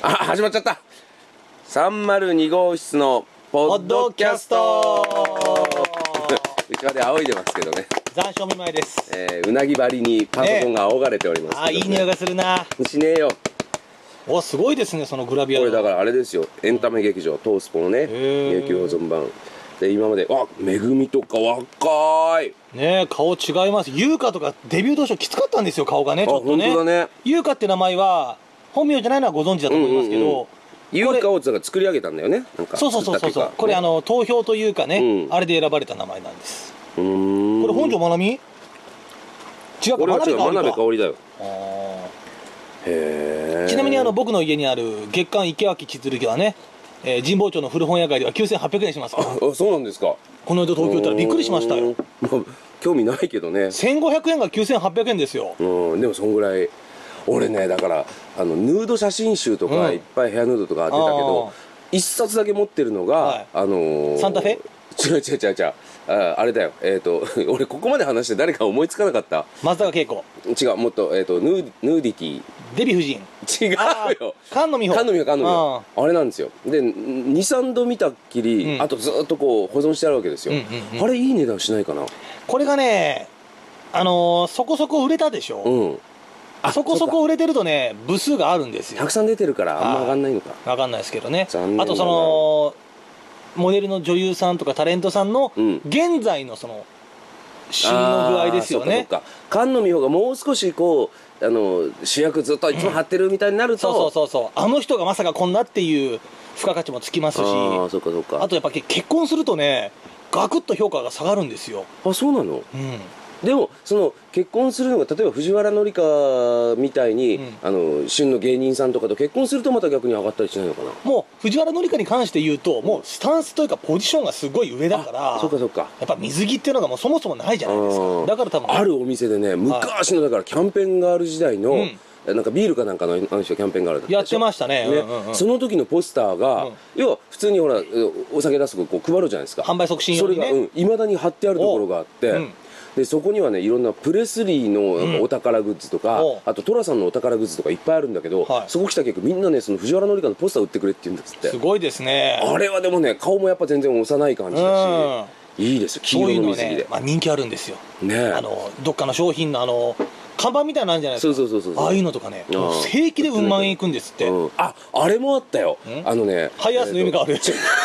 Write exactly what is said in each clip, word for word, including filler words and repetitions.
あ、始まっちゃった。さんまるに号室のポッドキャストうちわで仰いでますけどね。 残暑見舞いです。 えー、うなぎ張りにパソコンが仰がれておりますけど、ね。 あ、いい匂いがするな。 しねえよ。 お、すごいですね、そのグラビアの。 これだからあれですよ、エンタメ劇場、トースポのね、永久保存版で、今まで、あ、めぐみとか若いねえ、顔違います。優香とかデビュー当初きつかったんですよ、顔がね、ちょっとね。 あ、本当だね。 優香って名前は本名じゃないのはご存知だと思いますけど、 優香を作り上げたんだよね。なんかそうそうそうそう、これあの投票というかね、あれで選ばれた名前なんです。これ本庄まなみ？違うか、 これは違う、真鍋かおりだよ。 へえ。ちなみにあの僕の家にある月刊池脇千鶴はね、えー、神保町の古本屋街ではきゅうせんはっぴゃくえんしますから。 あ、そうなんですか。 この間東京行ったらびっくりしましたよ。 興味ないけどね。 せんごひゃくえんがきゅうせんはっぴゃくえんですよ。 うん、でもそんぐらい。俺ね、だからあのヌード写真集とかいっぱいヘアヌードとか出たけど、一冊だけ持ってるのがあのサンタフェ？ 違う違う違う違う、ああれだよ、えっと俺ここまで話して誰か思いつかなかった。 松坂慶子。 違う、もっとえっとヌーヌーディティ。 デヴィ夫人。 違うよ。 菅野美穂。 菅野美穂、菅野美穂。あれなんですよ。でにさんど見たっきり、あとずっとこう保存してあるわけですよ。あれいい値段しないかな。 これがね、あのそこそこ売れたでしょ。うん。そこそこ売れてるとね、部数があるんですよ。 たくさん出てるからあんま上がんないのか。 上がんないですけどね。あとそのモデルの女優さんとかタレントさんの現在のその旬の具合ですよね。 菅野美穂がもう少しこうあの主役ずっといつも張ってるみたいになると、 そうそうそうそう、あの人がまさかこんなっていう付加価値もつきますし、 あそうかそうか。 あとやっぱ結婚するとね、ガクッと評価が下がるんですよ。 あ、そうなの。うん。でもその結婚するのが例えば藤原紀香みたいに、うん、あの旬の芸人さんとかと結婚するとまた逆に上がったりしないのかな。 もう藤原紀香に関して言うと、もうスタンスというかポジションがすごい上だから、 そうかそうか、 やっぱ水着っていうのがもうそもそもないじゃないですか。だから多分あるお店でね、昔のだからキャンペーンガール時代の、うんなんかビールかなんかのあの人キャンペーンガールだったやってましたね。 その時のポスターが、うん、要は普通にほらお酒出すとこう配るじゃないですか。 販売促進用にね。 それがいま、うん、だに貼ってあるところがあって、うん、でそこにはねいろんなプレスリーのお宝グッズとか、うん、あと寅さんのお宝グッズとかいっぱいあるんだけど、はい、そこ来た結構みんなねその藤原紀香のポスター売ってくれって言うんですって。 すごいですね。 あれはでもね顔もやっぱ全然幼い感じだし、いいですよ。黄色の水着で、 まあ人気あるんですよね。 あのどっかの商品のあの看板みたいなのあるんじゃないですか。 そうそうそうそう、 ああいうのとかね、平気でうんまんえんいくんですって。 あ、あれもあったよ。あのね、 ハイアースの夢がある。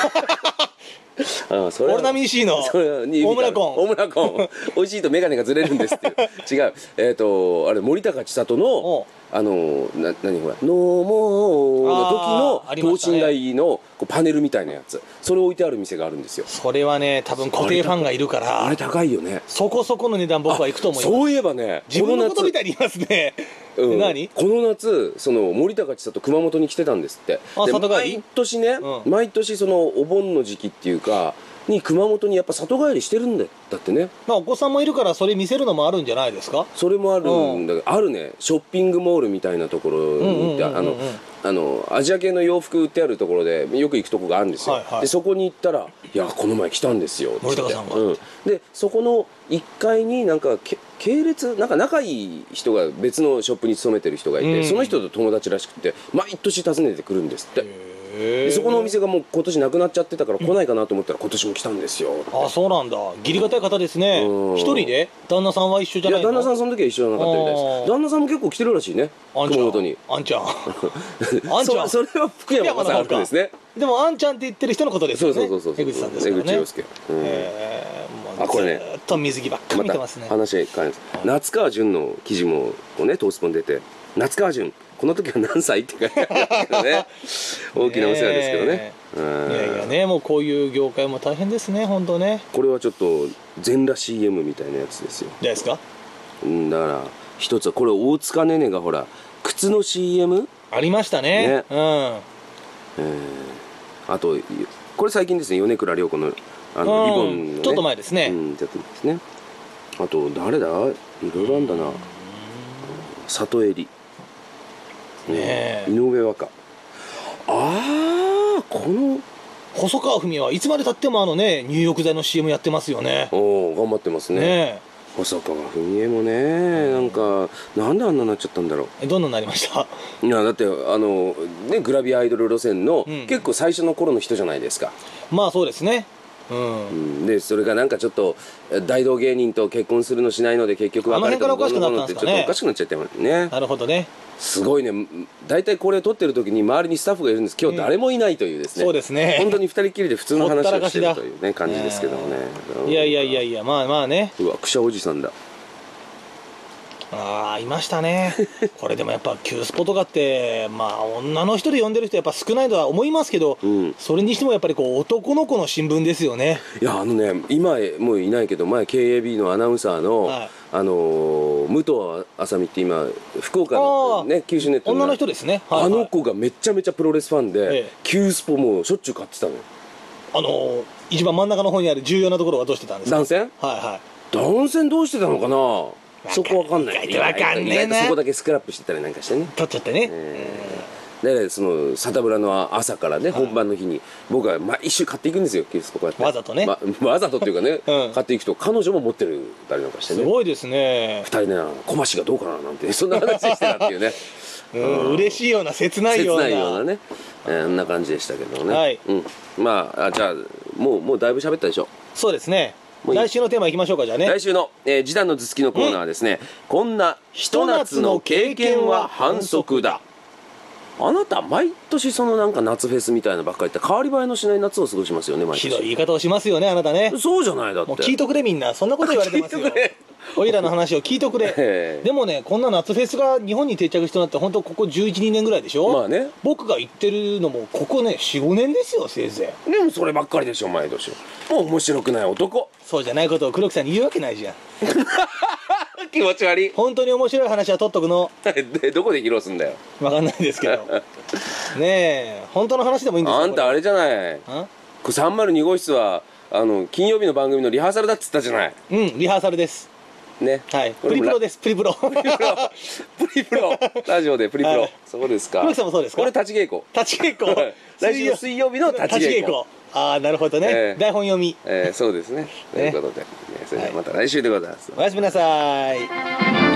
オルナミン C の大村コン大村コン美味しいと眼鏡がずれるんですっていう違う、えっとあれ森高千里のあのな何ほら「ノーモー」の時の等身大のパネルみたいなやつ、それ置いてある店があるんですよ。 それはね多分固定ファンがいるから、 あれ高いよね。 そこそこの値段僕は行くと思います。 そういえばね、 自分のことみたいに言いますね。何この夏その森高千里熊本に来てたんですって。で毎年ね、毎年そのお盆の時期っていうかに熊本にやっぱ里帰りしてるんだってね。 まあお子さんもいるからそれ見せるのもあるんじゃないですか。 それもあるんだけど、あるねショッピングモールみたいなところに行って、あのあのアジア系の洋服売ってあるところでよく行くとこがあるんですよ。はい、はい、でそこに行ったら「いやこの前来たんですよ」って森高さんが、 うん、でそこのいっかいになんかけ系列なんか仲いい人が別のショップに勤めてる人がいて、うん、その人と友達らしくて毎年訪ねてくるんですって。でそこのお店がもう今年なくなっちゃってたから来ないかなと思ったら今年も来たんですよ。 ああそうなんだ。義理がたい方ですね。一人で旦那さんは一緒じゃないの。 いや旦那さんその時は一緒じゃなかったみたいです。旦那さんも結構来てるらしいね、熊本に。 あんちゃんあんちゃんそれは福山雅治ですね。 でもあんちゃんって言ってる人のことですよね。 そうそうそうそう、 江口さんですからね。 江口洋介。 あこれねずっと水着ばっかり見てますね。 話変えます。夏川潤の記事もねトースポに出て、夏川潤この時は何歳って書いてあるけどね大きなお世話ですけどね。 いやいやね、もうこういう業界も大変ですね本当ね。 これはちょっと全裸 シーエム みたいなやつですよ。 ですか。 うんだから一つはこれ大塚寧々がほら靴の シーエムありましたね。ね、うん、えー、あとこれ最近ですね、米倉涼子のあのリボンのね、 ちょっと前ですね。 うんちょっと前ですね。あと誰だ、いろいろあんだな、里襟ね、井上和歌。ああこの細川文江はいつまでたってもあのね入浴剤の シーエム やってますよね。 おお頑張ってますね。ね細川文江もね、なんかなんであんなになっちゃったんだろう。 えどんなになりました？ いやだってあのねグラビアアイドル路線の、 うん、 結構最初の頃の人じゃないですか。 まあそうですね。うん、 うん、でそれがなんかちょっと大道芸人と結婚するのしないので結局別れたのどうのこうのってちょっとおかしくなっちゃってますね。 なるほどね。 すごいね。大体これを撮ってる時に周りにスタッフがいるんです。今日誰もいないというですね、うん、 そうですね。 本当に二人きりで普通の話をしてるというね感じですけどもね。 いやいやいやいや、まあまあね。 うわくしゃおじさんだ。 ああいましたね。これでもやっぱ Q スポとかってまあ女の人で呼んでる人やっぱ少ないとは思いますけど、うん、それにしてもやっぱりこう男の子の新聞ですよね。 いやあのね今もういないけど前 ケーエービー のアナウンサーの、はい、あのー、武藤あさみって今福岡のね九州ネットの女の人ですね、 はいはい、あの子がめちゃめちゃプロレスファンで、ええ、Q スポもしょっちゅう買ってたのよ。 あのー、一番真ん中の方にある重要なところはどうしてたんですか？ 断線。 はいはい。 断線どうしてたのかな。そこわかんない。 意外とわかんねえな。 そこだけスクラップしてたりなんかしてね。 取っちゃってね。 えー、でそのサタブラの朝からね、はい、本番の日に僕は毎週買っていくんですよ。そこやってわざとね、 ま、わざとっていうかね、うん、買っていくと彼女も持ってるたりなんかしてね。 すごいですね。 二人ね小橋がどうかななんてそんな話してたっていうね。 うん、嬉しいような切ないような切ないようなね、えー、あんな感じでしたけどね。 はい、 うん、まあ、あじゃあもうもうだいぶ喋ったでしょ。 そうですね。来週のテーマいきましょうか。じゃあね、 来週の、えー、示談の頭突きのコーナーはですね、うん、こんなひと夏の経験は反則だ。あなた毎年そのなんか夏フェスみたいなばっかり言って変わり映えのしない夏を過ごしますよね。毎年ひどい言い方をしますよねあなたね。 そうじゃない。だってもう聞いとくれみんな。そんなこと言われてますよ。聞いとくれおいらの話を聞いとくれ。でもねこんな夏フェスが日本に定着してなって本当ここじゅういち、にねんぐらいでしょ。 まあね僕が言ってるのもここね よん、ごねんですよせいぜい。でもそればっかりでしょ毎年。もう面白くない男。 そうじゃないことを黒木さんに言うわけないじゃん。 気持ち悪い。 本当に面白い話は取っとくの。 でどこで披露すんだよ。 分かんないですけどねえ本当の話でもいいんですか。 あんたあれじゃない、これさんまるに号室はあの金曜日の番組のリハーサルだっつったじゃない。 うんリハーサルですね。 はい、プリプロです。プリプロプリプロラジオでプリプロ、はい、そうですか。 黒木さんもそうですか。 これ立ち稽古立ち稽古来週の水曜日の立ち稽古。 ああなるほどね、えー、台本読み、 えー、そうですね。ということで、ね、それではまた来週でございます。 おやすみなさい。